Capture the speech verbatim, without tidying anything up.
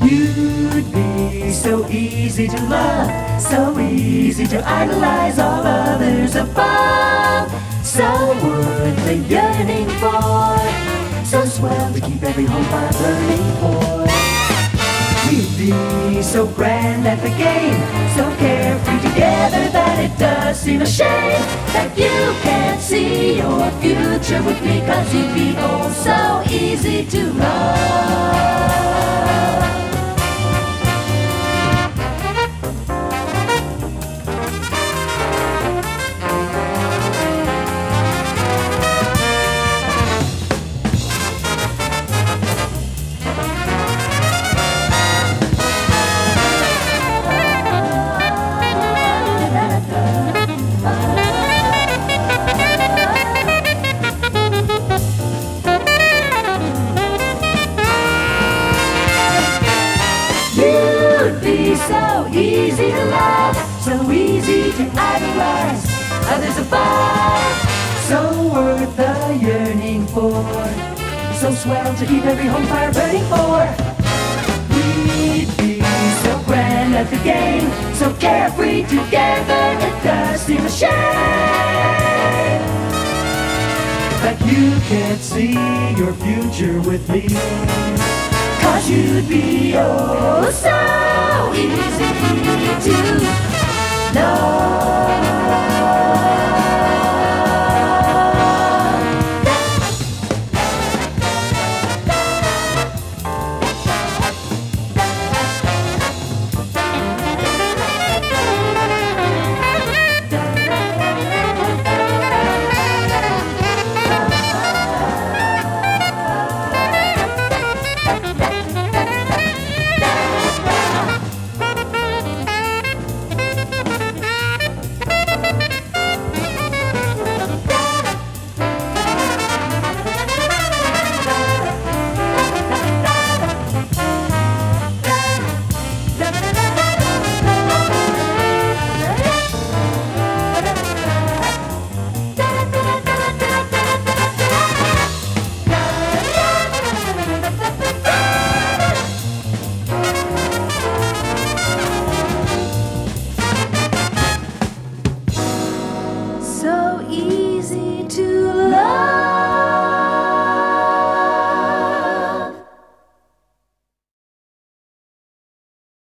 You'd be so easy to love, so easy to idolize all others above. So worth the yearning for, so swell to keep every home fire burning for. We'd be so grand at the game, so carefree together that it does seem a shame that you can't see your future with me, 'cause you'd be oh so easy to love. You'd be so easy to love, so easy to idolize others above. So worth the yearning for, so swell to keep every home fire burning for. We'd be so grand at the game, so carefree together it does seem a shame that you can't see your future with me, 'cause you'd be oh so easy to love.